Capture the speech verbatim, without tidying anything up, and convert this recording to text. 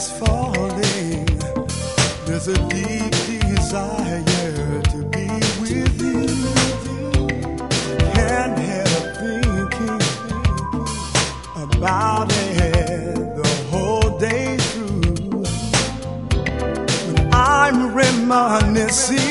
is falling, there's a deep desire to be with you. Can't help thinking about it the whole day through. When I'm reminiscing